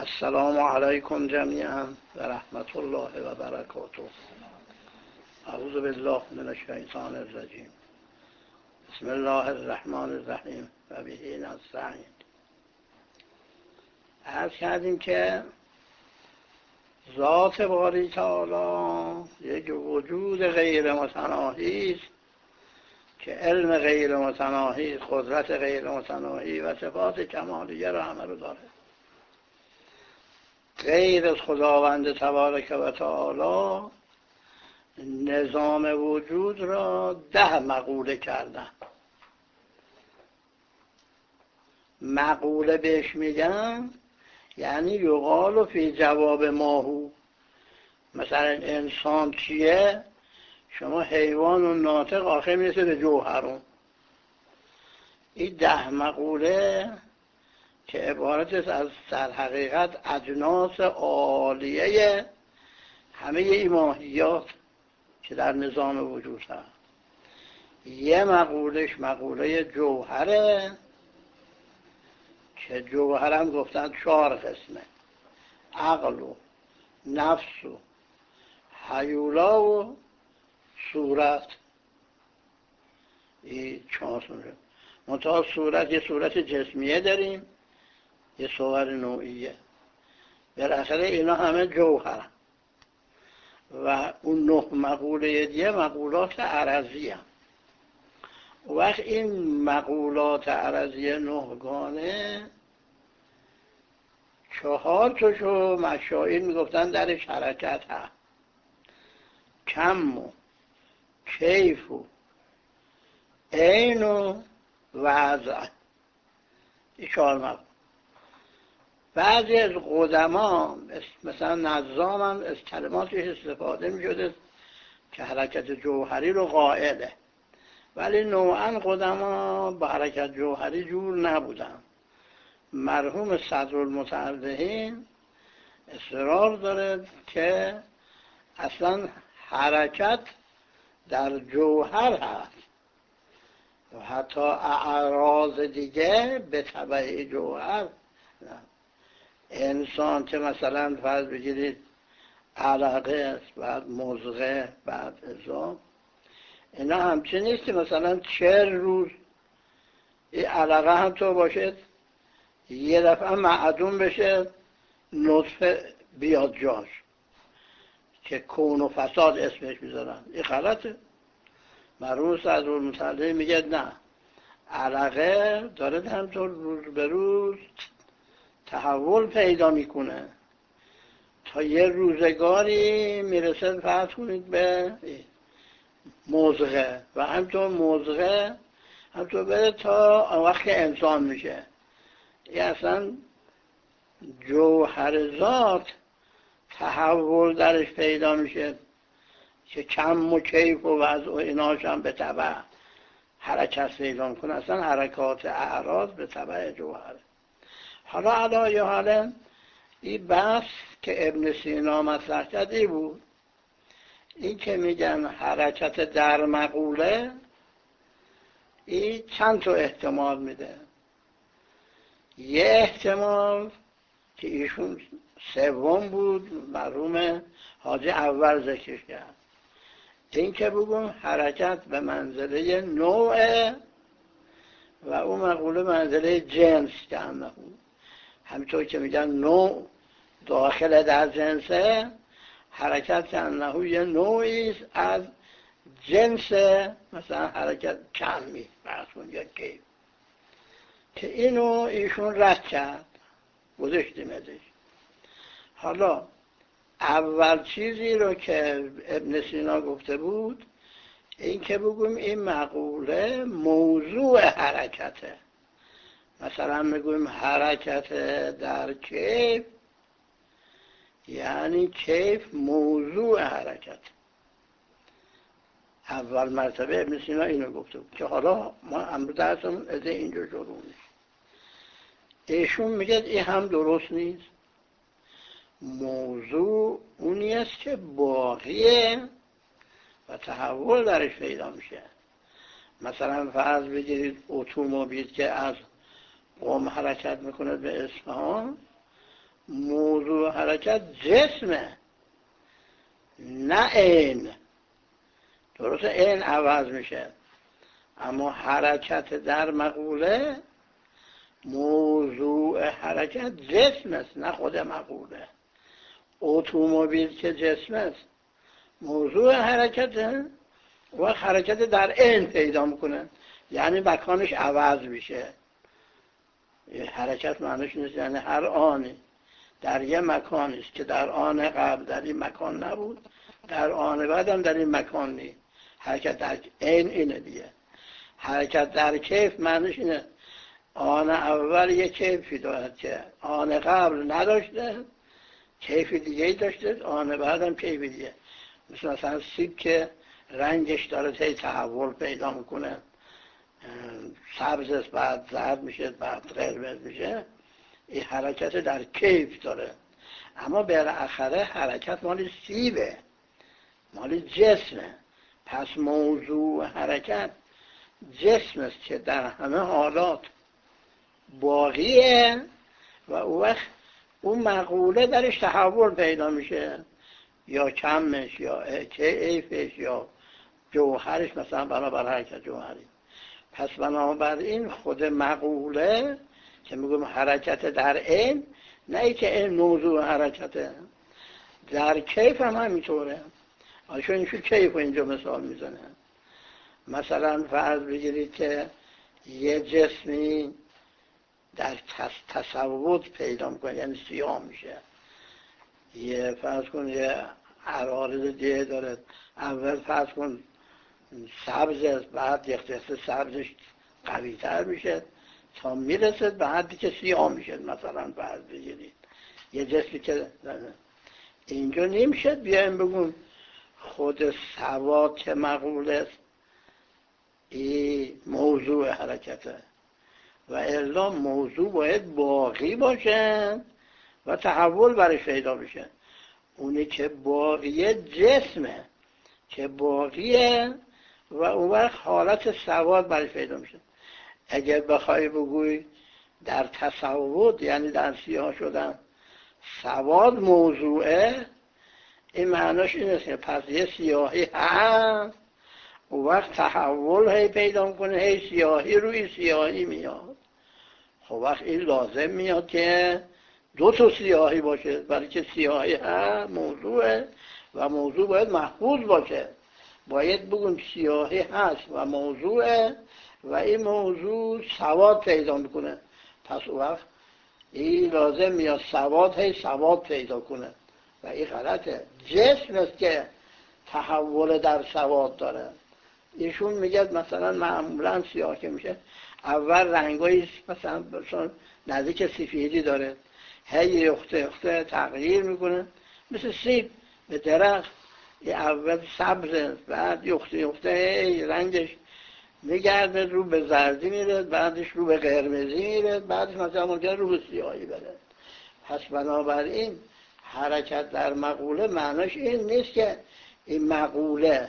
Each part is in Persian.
السلام علیکم جمیعا و رحمت الله و برکاته. اعوذ بالله من الشیطان الرجیم. بسم الله الرحمن الرحیم و به نستعین. عرض کردیم که ذات باری تعالی یک وجود غیر متناهی است که علم غیر متناهی، قدرت غیر متناهی و صفات کمالیه را همه رو داره. غیر از خداوند تبارک و تعالی نظام وجود را 10 مقوله کردن. مقوله بهش میگن یعنی یقال فی جواب ماهو. مثلا انسان چیه؟ شما حیوان و ناطق آخر میرسه به جوهرون. این 10 مقوله که عبارت است از در حقیقت اجناس عالیه همه این ماهیات که در نظام وجود هست. یه مقولش مقوله جوهره که جوهرم گفتن 4 قسمه: عقل و نفس و هیولا و صورت. این 4 صورت. منتها صورت یه صورت جسمیه داریم، یه صور نوعیه. بالاخره اینا همه جوهرن و اون 9 مقوله دیگه مقولات عرضی هم. و وقت این مقولات عرضی 9 گانه 4 تاشو مشاهیر میگفتن درش حرکت هست: کم و کیف و عین و وضع. این 4 مقوله. بعضی از قدما مثلا نظام هم از کلماتش استفاده می شده که حرکت جوهری رو قائله، ولی نوعا قدما با حرکت جوهری جور نبودن. مرحوم صدرالمتعرضین اصرار داره که اصلا حرکت در جوهر هست و حتی اعراض دیگه به تبع جوهر. انسان که مثلا فرض بگیرید علقه است، بعد مضغه، بعد عظام، اینا همچین نیست که مثلا 40 روز این علقه هم تو باشد یه دفعه معدوم بشه نطفه بیاد جاش که کون و فساد اسمش میذارن. این غلطه. مرحوم صدرالمتعرضین میگه نه، علقه داره همطور روز به روز تحول پیدا میکنه تا یه روزگاری میرسه فرض کنید به مضغه و همطور مضغه همطور بره تا وقت انسان میشه. این اصلا جوهر ذات تحول درش پیدا میشه که کم و کیف و وضع و ایناش هم به تبع حرکت پیدا میکنه. اصلا حرکات اعراض به تبع جوهره. حالا علی حالا این بحث که ابن سینا مطرح کرده بود، این که میگن حرکت در مقوله، این چند تا احتمال میده. یه احتمال که ایشون سوم بود، مرحوم حاجی اول ذکر کرد، این که بگم حرکت به منزله نوعه و اون مقوله منزله جنس که هم نبود. همینطور که میگن نوع داخل در جنسه، حرکت که انهو یه نوعی است از جنس مثلا حرکت کمی برسون یا کیف، که اینو ایشون رد کرد، گذاشتیم ازش. حالا اول چیزی رو که ابن سینا گفته بود این که بگویم این مقوله موضوع حرکته. مثلا میگویم حرکت در کیف، یعنی کیف موضوع حرکت. اول مرتبه ابن سینا اینو گفته بود که حالا ما امروز درسمون از اینجا شروع میشه. ایشون میگه این هم درست نیست. موضوع اونی است که باقیه و تحول درش پیدا میشه. مثلا فرض بگیرید اتومبیل که از قم حرکت میکنه به اصفهان، موضوع حرکت جسمه نه عین. درسته عین عوض میشه، اما حرکت در مقوله موضوع حرکت جسم است نه خود مقوله. اتومبیل که جسم است موضوع حرکته و حرکت در عین پیدا میکنه، یعنی مکانش عوض میشه. حرکت معنیش نیست یعنی هر آنی در یه مکانی است که در آن قبل در این مکان نبود، در آن بعد هم در این مکان نیست. حرکت در عین اینه دیگه. حرکت در کیف معنیش اینه آن اول یه کیفی دارد که آن قبل نداشته، کیف دیگه ای داشته، آن بعد هم کیف دیگه. مثلا سیب که رنگش داره هی تحول پیدا میکنه، سبز است بعد زرد میشه بعد قرمز میشه، این حرکت در کیف داره. اما بالاخره حرکت مال سیبه، مال جسمه. پس موضوع حرکت جسم است که در همه حالات باقیه و اون وقت اون مقوله درش تحول پیدا میشه، یا کمش یا کیفش یا جوهرش، مثلا بنابر حرکت جوهری. پس بنابراین خود مقوله که میگم حرکت در عین، نه ای که این موضوع حرکته، در کیف هم همینطوره. چون اینشو کیف اینجا مثال میزنه. مثلا فرض بگیرید که یه جسمی در تصوت پیدا میکنه، یعنی سیاه میشه. یه فرض کن یه عوارض دیگه داره، اول فرض کن سبز است، بعد یخته سبزش قوی تر میشه تا میرسه به حدی که سیاه میشه. مثلا فرض بگیرید یه جسمی که اینجا نمیشه بیایم بگم خود سواد که مقول است این موضوع حرکته، و الا موضوع باید باقی باشه و تحول برش پیدا بشه. اونی که باقیه جسمه که باقیه و اون وقت حالت سواد برش پیدا میشه. اگر بخوای بگوی در تصوت یعنی در سیاه شدن سواد موضوعه، این معناش این است که پس یه سیاهی هست، اون وقت تحول هی پیدا میکنه، هی سیاهی روی سیاهی میاد. خب وقت این لازم میاد که دو تا سیاهی باشه، برای که سیاهی هست موضوعه و موضوع باید محفوظ باشه. باید بگم سیاهی هست و موضوعه و این موضوع سواد پیدا میکنه. پس اون وقت این لازم میاد سواد هی سواد پیدا کنه و این غلطه. جسم است که تحول در سواد داره. ایشون میگه مثلا معمولا سیاه که میشه اول رنگایی مثلا نزدیک سفیدی داره، هی یخته تغییر میکنه، مثل سیب به درخت اول سبز بعد یخته رنگش میگرده رو به زردی میره، بعدش رو به قرمزی میره، بعدش مثلا ممکنه رو به سیاهی بره. پس بنابراین حرکت در مقوله معناش این نیست که این مقوله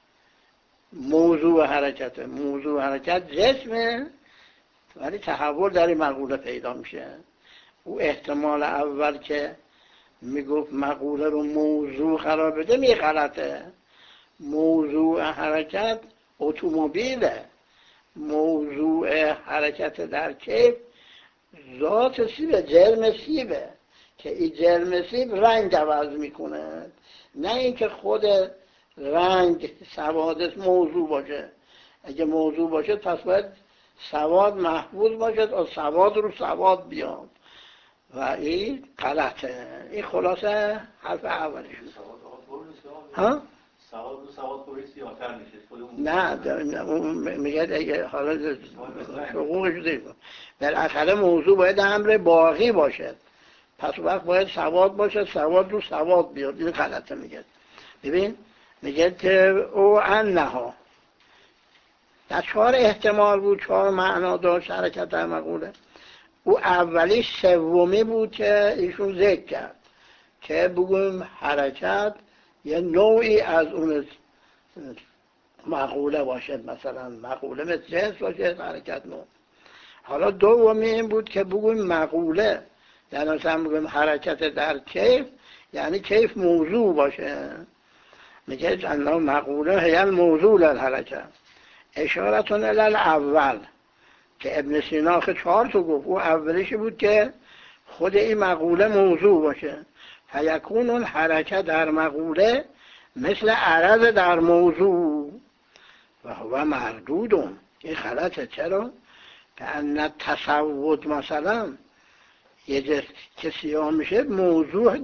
موضوع حرکته. موضوع حرکت جسمه ولی تحول در این مقوله پیدا میشه. او احتمال اول که میگفت مقوله رو موضوع قرار بده می غلطه. موضوع حرکت اتومبیله، موضوع حرکت در کیف ذات سیبه، جرم سیبه که این جرم سیب رنگ عوض میکنه، نه اینکه خود رنگ سوادش موضوع باشه. اگه موضوع باشه پس باید سواد محفوظ باشه تا سواد رو سواد بیاد و این غلطه. این خلاصه حرف اولیش. ها؟ سواد رو سواد باید سیاه‌تر میشه. نه میگه اگه حالا حقوقش دیگه بالاخره موضوع باید امر باقی باشه، پس وقت باید سواد باشه، سواد رو سواد بیاد. این غلطه. میگه ببین میگه که او انها در 4 احتمال بود، 4 معنا داشت حرکت در مقوله. او اولی سومی بود که ایشون ذکر کرد که بگویم حرکت یه نوعی از اون مقوله باشد، مثلا مقوله مثل جنس باشد حرکت نوع. حالا دومی این بود که بگویم مقوله یعنی مثلا بگیم حرکت در کیف، یعنی کیف موضوع باشه. میگه جناب مقوله هی الموضوع للحرکت اشارتون الاول که ابن سینا 4 تا گفت. او اولیشی بود که خود این مقوله موضوع باشه. فیکون اون حرکت در مقوله مثل عرض در موضوع و هو مردودون. این غلطه. چرا؟ که ان تصود مثلا یه جسم که سیاه میشه موضوع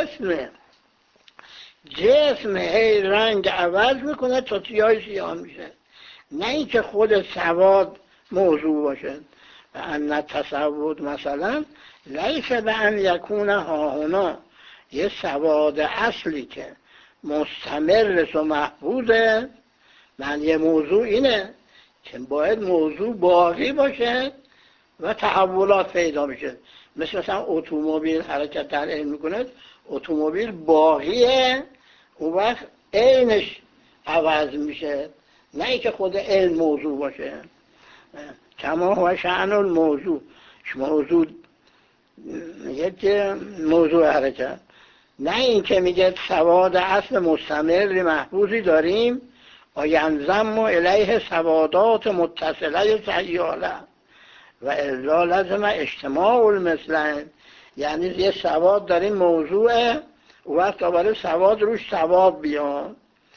جسم هی رنگ عوض میکنه تا سیاه میشه، نه اینکه خود سواد موضوع باشه. و ان تصود مثلا لیس به ان یکون هاهنا، یه سواد اصلی که مستمر و محفوظه. معنی موضوع اینه که باید موضوع باقی باشه و تحولات پیدا میشه. مثلا اتومبیل حرکت در عین میکنه، اتومبیل باقیه، اون وقت عینش عوض میشه، نه اینکه خود عین موضوع باشه. کما هو شأن الموضوع، موضوع میگه که موضوع حرکت، نه اینکه میگه سواد اصل مستمر محفوظی داریم و ینضم الیه سوادات متصله سیاله و الا لازم اجتماع المثلین. یعنی یه سواد داریم موضوعه، و وقت دوباره سواد روش سواد بیان،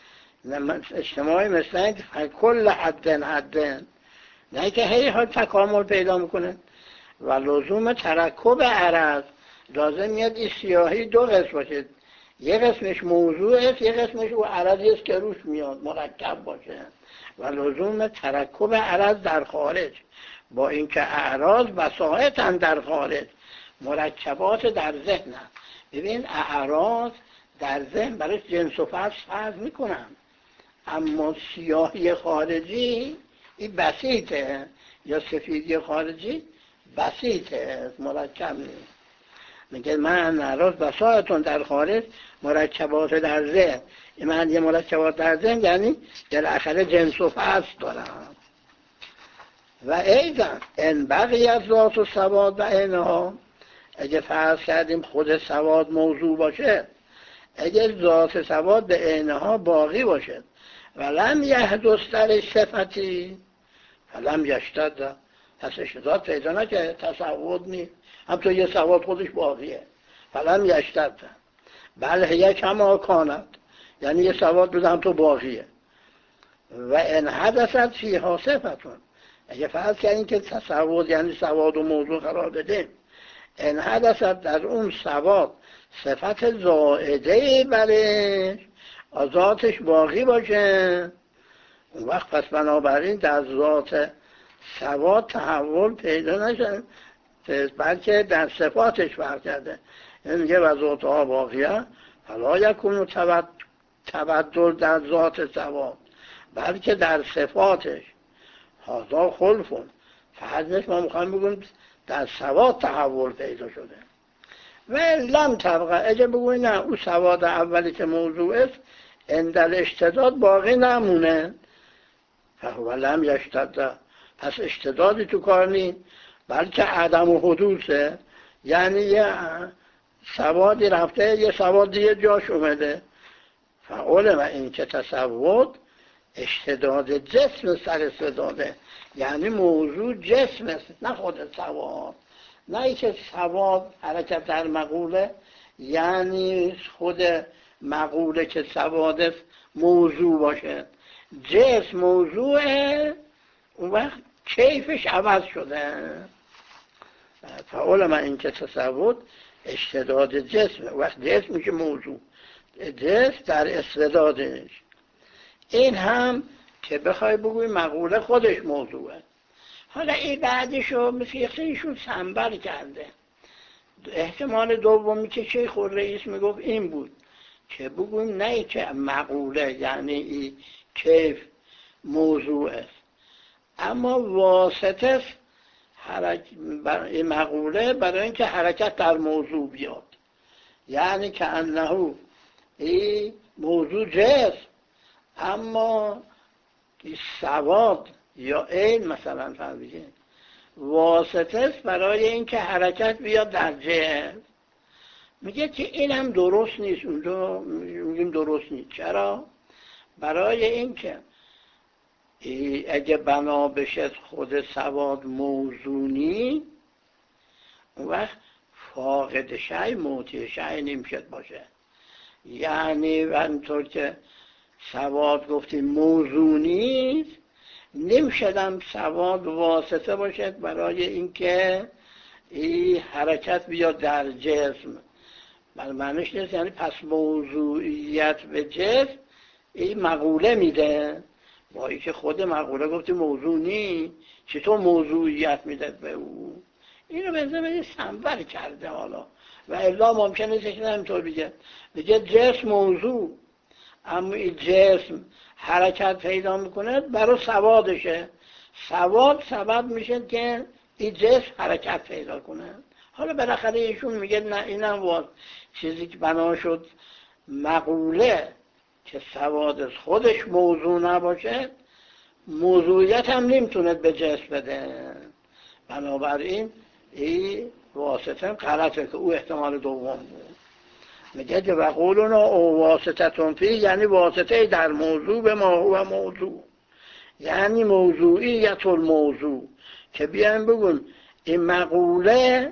اجتماع مثلین کل حدن، نه که هی ها تکامل پیدا میکنه. و لزوم ترکب عرض، لازم میاد این سیاهی 2 قسم باشه، یه قسمش موضوع است، یه قسمش او عرضی است که روش میاد مرکب باشه. و لزوم ترکب عرض در خارج، با اینکه اعراض بساطن در خارج، مرکبات در ذهن. ببین اعراض در ذهن برای جنس و فصل فرض میکنن، اما سیاهی خارجی این بسیطه، یا سفیدی خارجی بسیطه، مرکب نیست. میگه من اعراض بساطن در خارج، مرکبات در ذهن. من یه مرکبات در ذهن یعنی بالاخره جنس و فصل دارم. و ایضا ان بقیت ذات و سواد و عینها، اگه فرض کردیم خود سواد موضوع باشه، اگه ذات سواد به عینها باقی باشه و لم یحدث در صفتی فلم یشتد، پس اشتداد پیدا نکرد، تصود نیست، همطور یه سواد خودش باقیه. فلم یشتد بله هی کما کانت، یعنی یه سواد بوده همطور باقیه. و ان حدثت فیها صفتون، اگه فرض کردیم که تصور یعنی سواد و موضوع قرار بده، ان حدثت در اون سواد صفت زائده برش، ذاتش باقی باشه، اون وقت پس بنابراین در ذات سواد تحول پیدا نشه، بلکه در صفاتش فرق کرده. این میگه و ذاتها باقیه فلا یکون تبدل در ذات سواد، بلکه در صفاتش هذا خلفون. فرض ما میخوایم بگیم در سواد تحول پیدا شده. و لم تبقى، اگه بگویم نه اون سواد اولی که موضوع است اندل اشتداد باقی نمونه، فهو لم یشتد، پس اشتدادی تو کار نیست، بلکه عدم و حدوثه. یعنی یه سوادی رفته یه سواد دیگه جاش اومده. فعول و این که تصود اشتداد جسم سر استداده، یعنی موضوع جسم است نه خود سواد. نه ای که سواد حرکت در مقوله یعنی خود مقوله که سواد است موضوع باشه، جسم موضوعه، اون وقت کیفش عوض شده. فعول من این که تصور اشتداد جسم، وقت جسم میشه موضوع، جسم در استعدادش. این هم که بخوای بگوی مقوله خودش موضوعه. حالا این بعدشو مثل ایشون سنبر کرده. احتمال دومی که شیخ الرئیس میگفت این بود که بگویم نه که مقوله یعنی این کیف موضوع است، اما واسطه است این مقوله برای اینکه حرکت در موضوع بیاد. یعنی که انه این موضوع جسم، اما این سواد یا عین مثلا فهمیدین واسطه است برای اینکه حرکت بیاد در جسم. میگه که اینم درست نیست. اونجا میگیم درست نیست. چرا؟ برای اینکه اگه بنا بشه خود سواد موزونی، اون وقت فاقد شی موتی شی نمیشد باشه. یعنی همونطور که سواد گفتیم موزونی، نمیشدم سواد واسطه باشد برای اینکه این حرکت بیاد در جسم. معنیش نیست یعنی پس موضوعیت به جسم این مقوله میده، با اینکه خود مقوله گفتی موضوع نی، چطور موضوعیت میده به او؟ اینو به سنبر کرده حالا. و الا ممکنه که همینطور بگه جسم موضوع، اما این جسم حرکت پیدا میکنه برای سوادشه. سواد سبب میشه که این جسم حرکت پیدا کنه. حالا بالاخره ایشون میگه نه، اینم واسه چیزی که بنا شد مقوله که سواد از خودش موضوع نباشه، موضوعیت هم نمیتونه به جسم بده. بنابراین این واسطه غلطه که او احتمال دوم بود. میگه که وقولنا او واسطتون فی، یعنی واسطه در موضوع به ما هو موضوع، یعنی موضوعیت الموضوع. که بیایم بگون این مقوله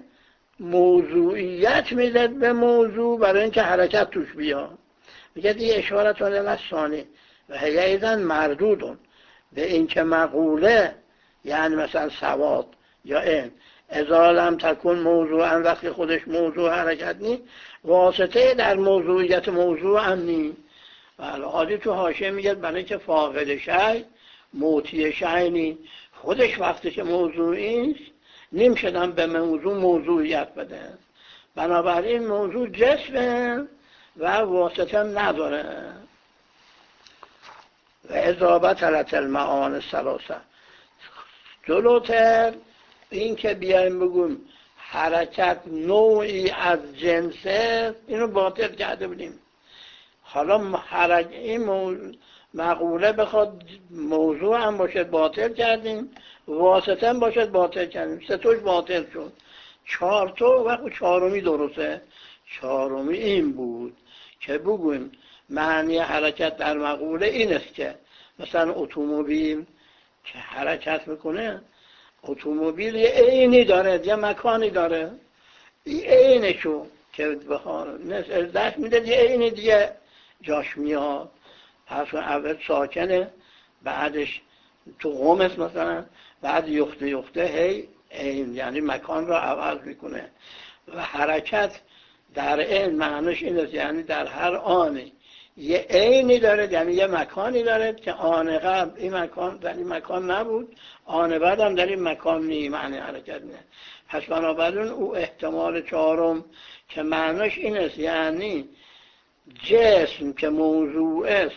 موضوعیت میدد به موضوع برای اینکه حرکت توش بیاد. میگه دیگه اشارتون الثانی و هی ایضا مردودون، به اینکه مقوله یعنی مثلا سواد یا این اذا لم تکن موضوعا، وقتی خودش موضوع حرکت نی، واسطه در موضوعیت موضوع هم نی. بله عادی تو حاشیه میگه برای که فاقد شی موتی شی نی، خودش وقتی که موضوعی است نمیشدم به موضوع موضوعیت بده. بنابراین موضوع جسمه و واسطه هم نداره. و اضابت علت المعان الثلاثه، جلوتر این که بیایم بگیم حرکت نوعی از جنسه، اینو باطل کرده بودیم. حالا این مقوله بخواد موضوع هم باشد باطل کردیم، واسطه هم باشد باطل کردیم. سه توش باطل شد. چهار تو وقت چهارمی درسته. چهارمی این بود که بگویم معنی حرکت در مقوله این است که مثلا اتومبیل که حرکت میکنه، اتومبیل یه عینی داره یه مکانی داره، این عینشو که بخواه دست میده یه عینی دیگه جاش میاد. پس اول ساکنه، بعدش تو قومس مثلا، بعد یخته یخته هی عین یعنی مکان را عوض میکنه. و حرکت در عین معنیش این است یعنی در هر آنی یه عینی داره، یعنی یه مکانی داره که آن قبل این مکان در این مکان نبود، آن بعد هم در این مکان نی، معنی حرکت نه. پس بنابراین او احتمال چهارم که معنیش این است یعنی جسم که موضوع است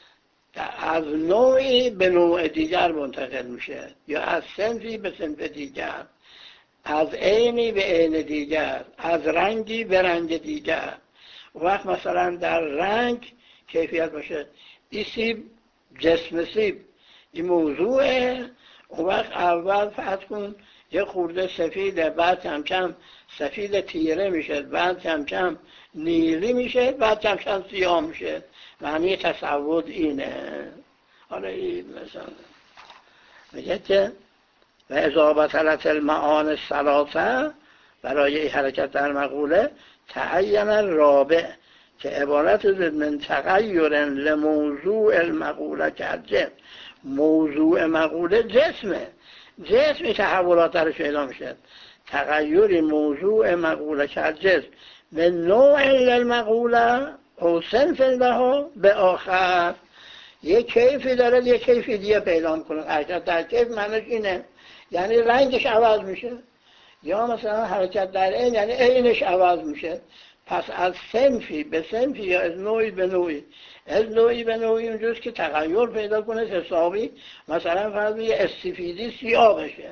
از نوعی به نوع دیگر منتقل میشه، یا از صنفی به صنف دیگر، از عینی به عین دیگر، از رنگی به رنگ دیگر. وقت مثلا در رنگ کیفیت باشه، این سیب جسم سیب این موضوعه، اون وقت اول فرض کن یه خورده سفیده، بعد کم کم سفید تیره میشه، بعد کم کم نیلی میشه، بعد کم کم سیاه میشه. معنی تصود اینه. حالا این مثلا میگه که و اضابت علت المعان الثلاثه، برای این حرکت در مقوله تعین الرابع که عبارت من تغییر لموضوع المقوله کرده. موضوع مقوله جسمه، جسمی تحولات درش پیدا میشه. تغییر موضوع مقوله کرده من نوع للمقوله او صنف لها به آخر، یک کیفی داره یک کیفی دیگه پیدا میکنه. حرکت در کیف معنیش اینه یعنی رنگش عوض میشه، یا مثلا حرکت در عین یعنی عینش عوض میشه. پس از صنفی به صنفی یا از نوعی به نوعی، از نوعی به نوعی اونجاست که تغییر پیدا کنه حسابی. مثلا فرض یه استفیدی سیاه بشه،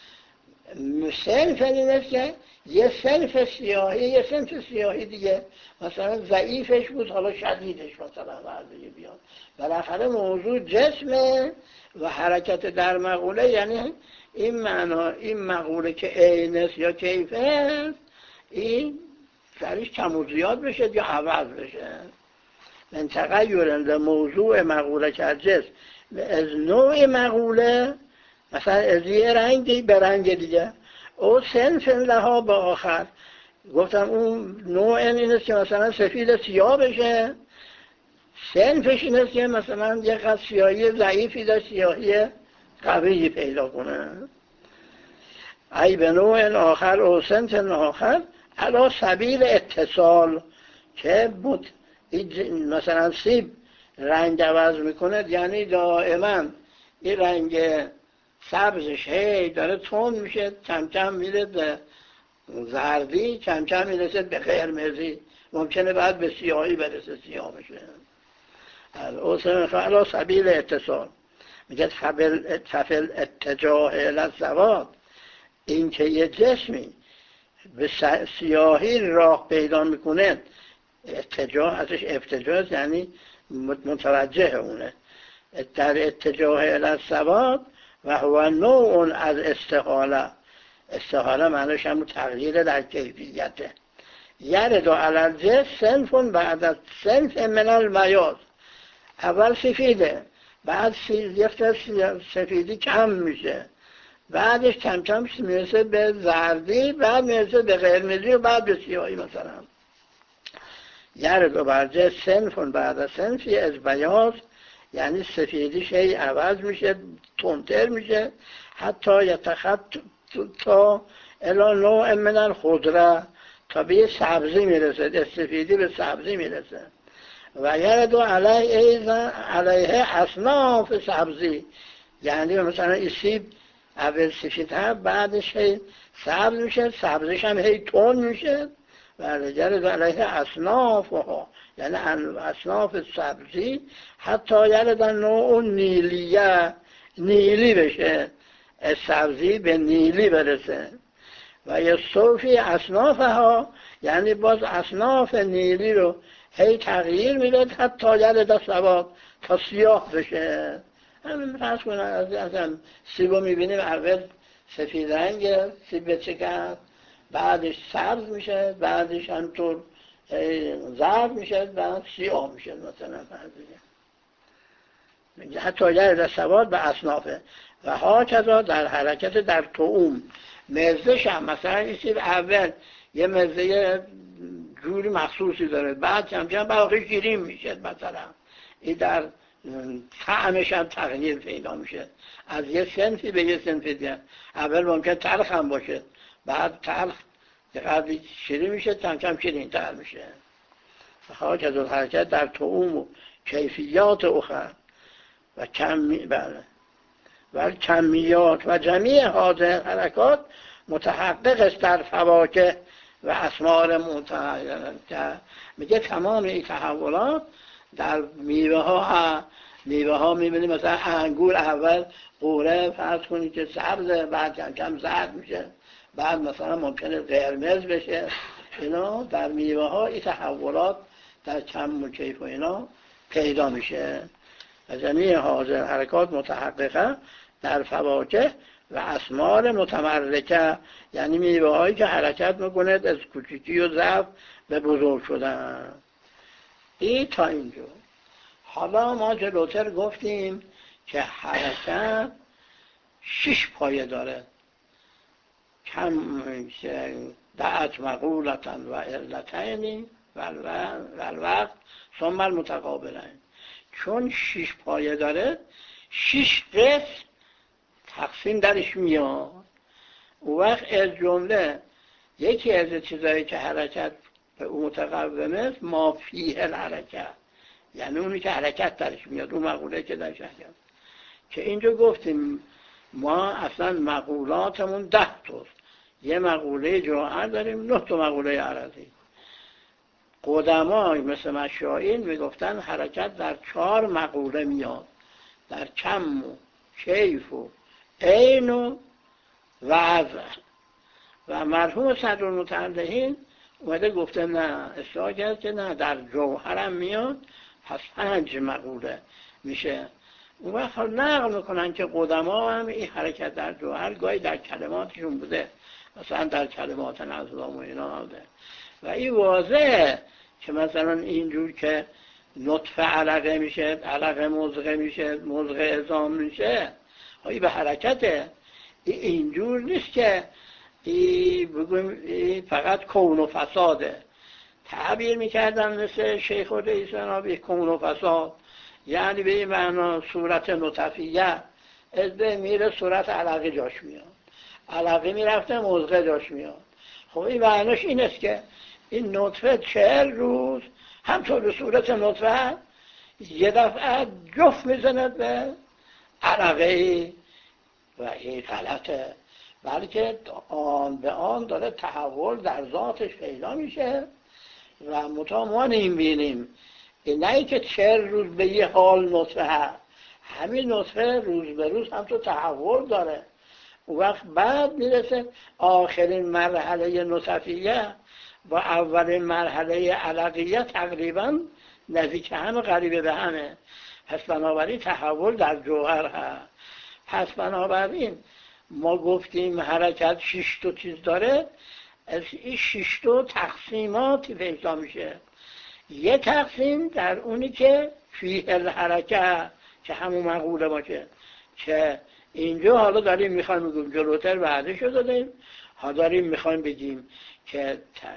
صنف این است که یه صنف سیاهی یه صنف سیاهی دیگه مثلا ضعیفش بود حالا شدیدش مثلا ورزی بیاد. بالاخره موضوع جسمه و حرکت در مقوله یعنی این معنا این مقوله که عین است یا کیف است، این درش کم و زیاد بشه یا عوض بشه. من تغییر موضوع مقوله که جسم از نوع مقوله، مثلا از یه رنگی به رنگ دیگه، او صنف لها به آخر. گفتم اون نوع این است که مثلا سفید سیاه بشه، صنفش این است که مثلا یه قد سیاهی ضعیفی داشت سیاهی قوی پیدا کنه. ای به نوع آخر او صنف آخر علا سبیل اتصال، که مثلا سیب رنگ عوض میکنه، یعنی دائما این رنگ سبزش هی داره تون میشه، کم کم میره به زردی، کم کم میرسه به قرمزی، ممکنه بعد به سیاهی برسه، سیاه بشه. علا سبیل اتصال میگه ففل اتجاه الزواد، این که یه جسمی به سیاهی راه پیدا میکنه، اتجاه ازش افتجاز یعنی متوجه اونه، در اتجاه الزواد و هو نوع از استحاله. استحاله معنیش هم تغییر در کیفیته. یرد علی الجسم صنف بعد از صنف من المیاض، اول سفیده، بعد سفیدی کم میشه، بعدش کم کم میرسه به زردی، بعد میرسه به قرمزی و بعد به سیاهی مثلا. یرد و برجه صنف بعد از صنفی از بیاض، یعنی سفیدیش هی عوض میشه، تندتر میشه، حتی یتخط تا الی نوع من الخضره، تا به سبزی میرسه، سفیدی به سبزی میرسه. و یرد علیه اصناف سبزی، یعنی مثلا این سیب اول سفید هم بعدش هی سبز میشه، سبزش هم هی تون میشه. و یرد علیه اصناف ها، یعنی اصناف سبزی، حتی یرد نوع نیلیه، نیلی بشه، از سبزی به نیلی برسه. و یه صوفی اصناف ها، یعنی باز اصناف نیلی رو هی تغییر میده، حتی یرد سواد، تا سیاه بشه. همین فرض کنن از سیب رو میبینیم اول سفید رنگه، سیب چکن، بعدش سبز میشه، بعدش همطور زرد میشه، بعد سیاه میشه مثلا فرض. حتی یرد سواد به اصنافه. و ها کذا در حرکت در طعوم، مزهش هم مثلا این سیب اول یه مزه جوری مخصوصی داره، بعد کم کم باقی شیرین میشه مثلا، این در طعمش هم تغییر پیدا میشه، از یه صنفی به یه صنف دیگه. اول ممکن تلخ هم باشه، بعد تلخ قدری شیرین میشه، کم کم شیرین تر میشه. خواهد از حرکت در طعوم و کیفیات اخر و کمیات و جمیع حاضر حرکات متحقق است در فواکه و اسمار متحقق. میگه تمام این تحولات در میوه ها میبینیم، مثلا انگور اول قوره فرض کنید که سبزه، بعد کم کم زرد میشه، بعد مثلا ممکنه قرمز بشه. اینا در میوه ها این تحولات در کم و کیف و اینا پیدا میشه. و جمیع حاضر حرکات متحققه در فواکه و اسمار متمرکه، یعنی میوه هایی که حرکت میکنه از کوچیکی و ضعف به بزرگ شدن. این تا اینجا. حالا ما جلوتر گفتیم که حرکت 6 پایه داره. کم دعت مقولتن و علتینی و الوقت ثم المتقابلین. چون 6 پایه داره، 6 قسم تقسیم درش میاد. اون وقت از جمله یکی از چیزایی که حرکت به اون متقوم است، ما فیه الحرکت، یعنی اونی که حرکت درش میاد، اون مقوله که درش هست. که اینجا گفتیم ما اصلا مقولاتمون 10 تا، یه مقوله جوهر داریم، 9 تا مقوله عرضی. قدما مثل مشایین میگفتن حرکت در 4 مقوله میاد، در کم و کیف و عین و وضع. و مرحوم صدرالمتعلقین اومده گفته نه، اصلاح کرد که نه، در جوهرم میاد، پس 5 مقوله میشه. اون وقت نقل میکنن که قدما هم این حرکت در جوهر گاهی در کلماتشون بوده، مثلا در کلمات نظام و اینا بوده. و این واضحه که مثلا اینجور که نطفه علقه میشه، علقه مضغه میشه، مضغه عظام میشه، این به حرکته. اینجور نیست که بگویم فقط کون و فساده. تعبیر میکردن مثل شیخ الرئیس نابی کون و فساد، یعنی به این معنا صورت نطفیه از به میره صورت علقه جاش میاد، علقه میرفته مضغه جاش میاد. خب این معناش این است که این نطفه 40 روز همطور به صورت نطفه یه دفعه جفت میزند به علقه و این غلطه، بلکه آن به آن داره تحول در ذاتش پیدا میشه و ما نمیبینیم. نه که 40 روز به یه حال نطفه هست، همین نطفه روز به روز هم تو تحول داره. اون وقت بعد میرسه آخرین مرحله نطفیه با اولین مرحله علقیه تقریبا نزدیک همه، قریبه به همه. پس بنابراین تحول در جوهر هست. پس بنابراین ما گفتیم حرکت 6 تا چیز داره، از این 6 تا تقسیماتی پیدا میشه. یه تقسیم در اونی که فیه الحرکت که همون مقوله باشه، که اینجا حالا داریم میخوایم بگیم جلوتر وعده شده داریم، حالا داریم میخوایم بگیم که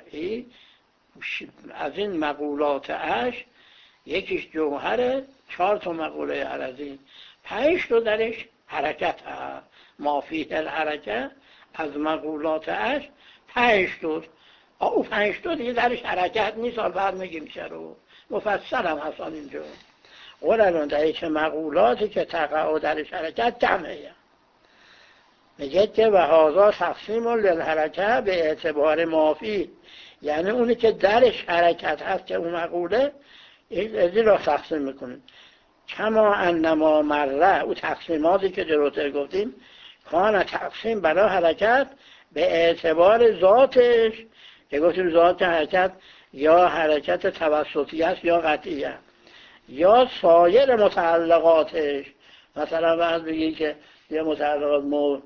از این مقولات اش یکیش جوهره، 4 تا مقوله عرضی، 5 تا درش حرکت هست. ما فیه الحرکت از مقولات اش 5 تا، او 5 تا دیگه درش حرکت نیست. حال بعد میگیم چرا، مفصل هم هستان اینجا. قولن در چه مقولاتی که تقع درش حرکت جمعه، میگه که و هذا تقسیم للحرکت به اعتبار مافی، یعنی اونی که درش حرکت هست که اون مقوله این را تقسیم میکنیم. کما انما مره، او تقسیماتی که جلوتر گفتیم کان تقسیم برای حرکت به اعتبار ذاتش، که گفتیم ذات حرکت یا حرکت توسطی است یا قطعی است، یا سایر متعلقاتش. مثلا بعد بگی که یه متعلقات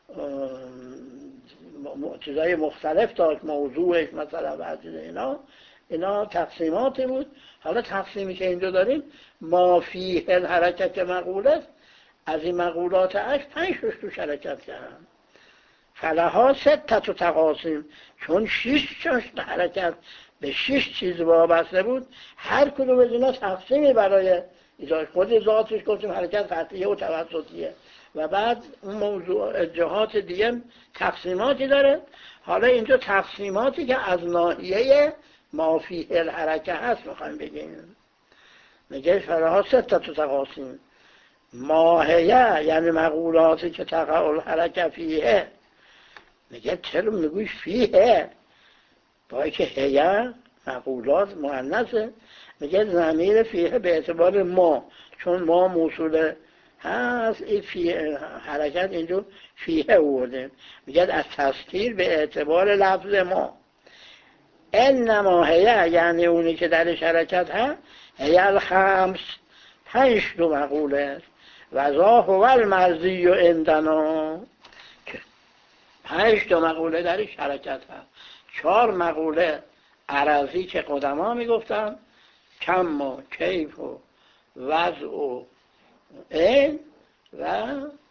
چیزای مختلف داشت، موضوعش مثلا بعد اینا تقسیماتی بود. حالا تقسیمی که اینجا داریم ما فیه الحرکت مقوله، از این مقولات اش 5 توش حرکت کردن. فلها 6 تقاسیم، چون 6 حرکت به 6 چیز وابسته بود، هر کدوم از اینا تقسیمی برای ایجاد خود ذاتش گفتیم حرکت قطعیه و توسطیه، و بعد اون موضوع جهات دیگه تقسیماتی داره. حالا اینجا تقسیماتی که از ناحیه ما فیه الحرکت هست میخوایم بگیم. میگه فلها 6 تقاسیم ماهیه، یعنی مقولاتی که تقع الحرکت فیه. میگه چرا میگوی فیه با که هیه مقولات مؤنثه؟ میگه ضمیر فیه به اعتبار ما، چون ما موصول هست، این فیه حرکت اینجا فیه آورده. میگه از تذکیر به اعتبار لفظ ما. انما هیه، یعنی اونی که درش حرکت هست، هیه الخمس، 5 تا مقوله است. و ذا هو المرضی عندنا، 5 تا مقوله درش حرکت هست. 4 مقوله عرضی که قدما میگفتن، کم و کیف و وضع و این، و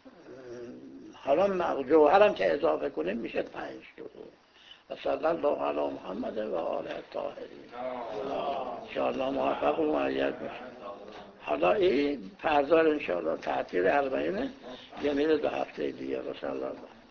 حالا جوهرم که اضافه کنیم میشه 5 تا. و صلی الله علی محمد و آله الطاهرین. انشاءالله موفق و مؤید باشید. حالا این فردا انشاءالله تعطیل 40 یه میره 2 هفته دیگه. و صلی الله